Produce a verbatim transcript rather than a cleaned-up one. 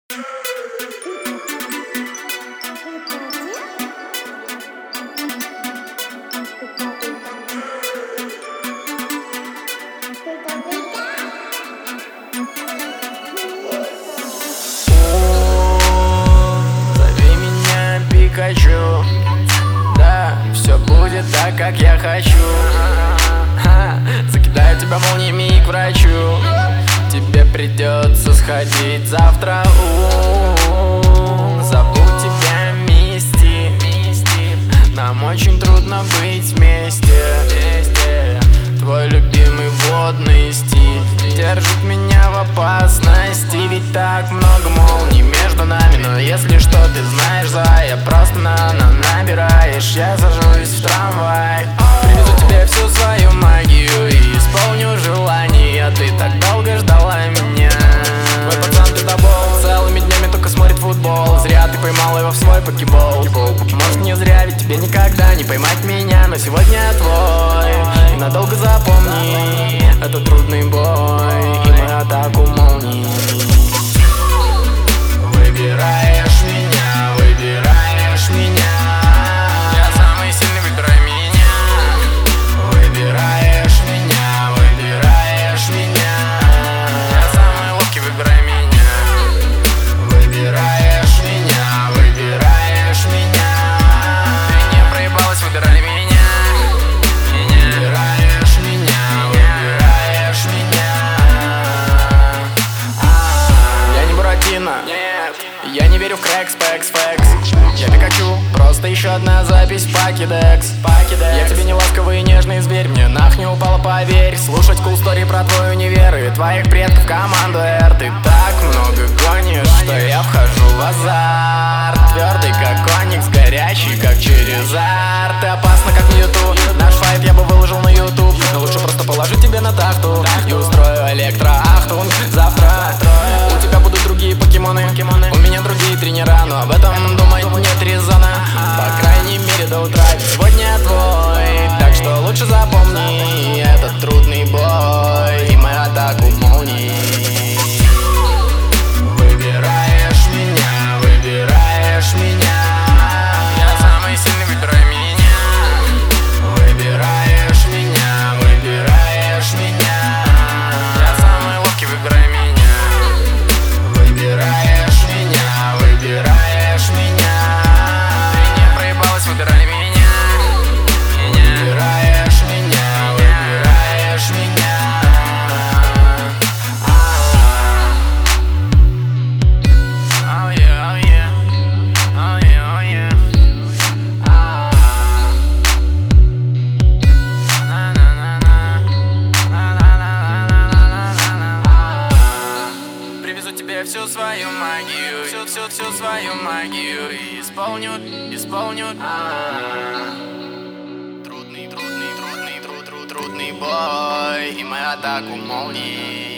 Зови меня Пикачу, да, все будет так, как я хочу. Закидаю тебя молниями к врачу. Тебе придется сходить завтра. Забудь тебя, Мисти. Нам очень трудно быть вместе. Твой любимый водный стиль держит меня в опасности. Ведь так много молний между нами. Но если что, ты знаешь, зая, просто на-на набираешь. Я сажусь в трамвай, привезу тебе всю свою магию и исполню желание. Ты так долго ждала меня. Твой пацан пиздобол целыми днями только смотрит футбол. Зря ты поймал его в свой покебол. Может, не зря, ведь тебе никогда не поймать меня. Но сегодня твой, и надолго запомни. Это трудный бой и мою атаку молний. Выбираешь меня, выбираешь меня. Я самый сильный, выбирай меня. Выбираешь меня, выбираешь меня. Я самый ловкий, выбирай меня. Выбираешь меня, выбираешь меня. Ты не проебалась, выбирай меня. Выбираешь меня, выбираешь меня. Я не Буратино, нет. Я не верю в крэк, спэкс, фэкс. Я Пикачу, просто еще одна запись в Покедекс. Я тебе не ласковый и нежный зверь, мне нах не упала, поверь. Слушать cool story про твой универ и твоих предков команду R. Ты так много гонишь, что я вхожу в азарт. Твердый как оникс, горячий как черезар. Ты опасна как Мьюту, наш файт я бы выложил на ютуб. Но лучше просто положу тебе на тахту и устрою электроахтунг. Завтра у тебя будут другие покемоны, у меня другие тренера, но об этом думать нет резона. По крайней мере до утра. Сегодня твой, так что лучше запомни этот трудный бой и мою атаку молний. Выбираешь меня, выбираешь меня. Я самый сильный, выбирай меня. Выбираешь меня, выбираешь меня. Я самый ловкий, выбирай меня. Выбираешь меня, выбираешь меня. Ты не проебалась, выбирай меня. Выбираешь меня, выбираешь меня. Oh yeah, oh yeah, oh yeah, oh yeah. На на на на, на на на на на на. Привезу тебе всю свою магию, всю всю всю свою магию и исполню, исполню. Трудный, трудный, трудный, труд, труд, трудный бой и мою атаку молний.